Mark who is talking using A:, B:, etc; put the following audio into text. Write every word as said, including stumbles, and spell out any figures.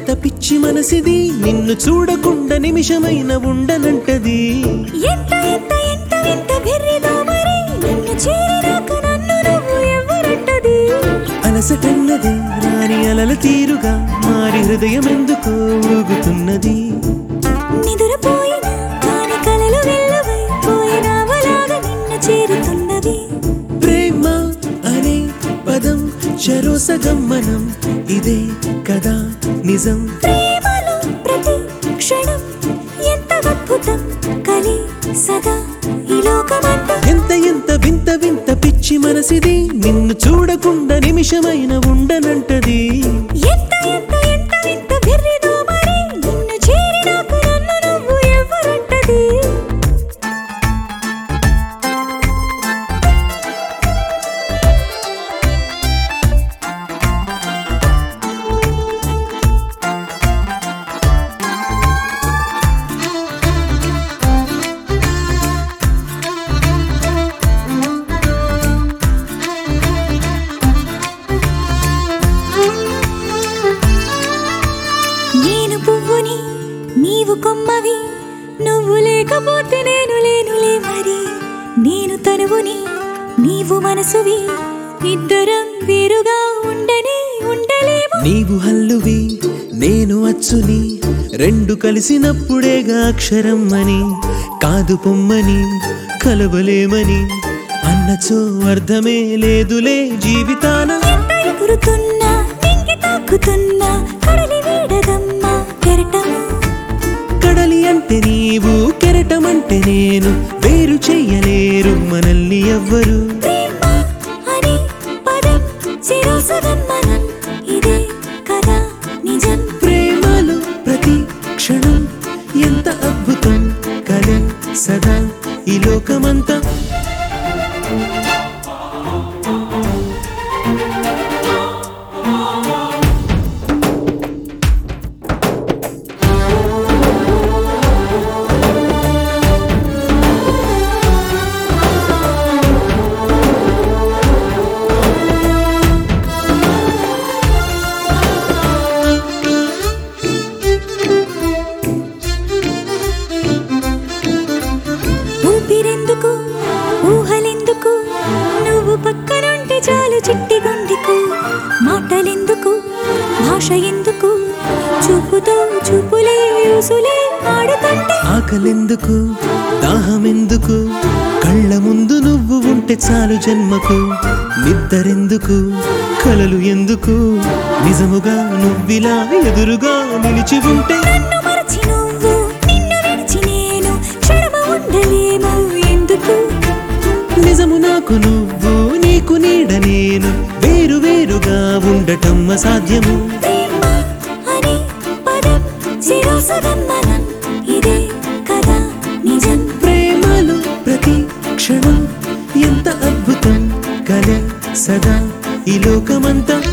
A: ఎంత పిచ్చి మనసిది నిన్ను చూడకుండా నిమిషమైన ఉండనంటది
B: ఎంత ఎంత ఎంత ఎంత వెర్రిదో మరి నిన్ను చేరాక నన్ను నువ్వు ఎవరంటది
A: అలసటన్నది రాని అలల తీరుగా మారి హృదయం ఎందుకో ఊగుతున్నది
B: నిదురపోయిన కాని కలలు వెళ్ళవై పోయినావలాగా నిన్ను చేరుతున్నది
A: ప్రేమ అనే పదం చెరో సగం మనం ఇదే కదా నిజం
B: ప్రేమలో ప్రతి క్షణం ఎంత అద్భుతం కలి సదా ఈ లోకమంతా
A: ఎంత ఎంత వింత వింత పిచ్చి మనసిది నిన్ను చూడకుండా నిమిషమైన ఉండనంటది
B: ఎంత ఎంత ఎంత ఎంత వెర్రిదో మరి నిన్ను చేరినాక నన్ను నువ్వు ఎవరంటది నేను పువ్వుని నీవు కొమ్మవి నువ్వు లేకపోతే నేను లేనులే మరి నేను తనువుని నీవు మనసువి ఇద్దరం వేరుగా ఉండనే ఉండలేము
A: నీవు హల్లువి నేను అచ్చుని రెండు కలిసినప్పుడేగా అక్షరం అని కాదు పొమ్మని కలవలేమని అన్నచో అర్థమే లేదులే జీవితాన
B: ఎంత ఎగురుతున్నా నింగి తాకుతున్నా కడలి వీడదమ్మా కెరటము
A: కడలి అంటే నీవు కెరటమంటే నేను వేరు చెయ్యలేరు మనల్ని ఎవ్వరు
B: ప్రేమ అనే పదం చిరసగం మనం ఇదే కదా నిజం
A: ప్రేమలో ప్రతి క్షణం ఎంత అద్భుతం కలే సదా ఈ లోకమంతా
B: ఊపిరెందుకు ఊహలెందుకు నువ్వు పక్కనుంటే చాలు చిట్టి గుండెకు మాటలెందుకు భాష ఎందుకు చూపుతో చూపులే యూసులే ఆడుతుంటే
A: ఆకలెందుకు దాహమెందుకు కళ్ళ ముందు నువ్వు ఉంటే చాలు జన్మకు నిద్దరెందుకు కలలు ఎందుకు నిజముగా నువ్విలా ఎదురుగా నిలిచి ఉంటే
B: నన్ను మరచి నువ్వు నిన్ను విడిచి నేను క్షణమ ఉండలేము ఎందుకు
A: నిజము నాకు నువ్వు నీకు నీడ నేను వేరు వేరుగా ఉండటం అసాధ్యము
B: ప్రేమ అనే పదం చిరసగం మనం ఇదే కదా నిజం
A: ప్రేమలో ప్రతి క్షణం ఎంత అద్భుతం కలే సదా ఈ లోకమంతా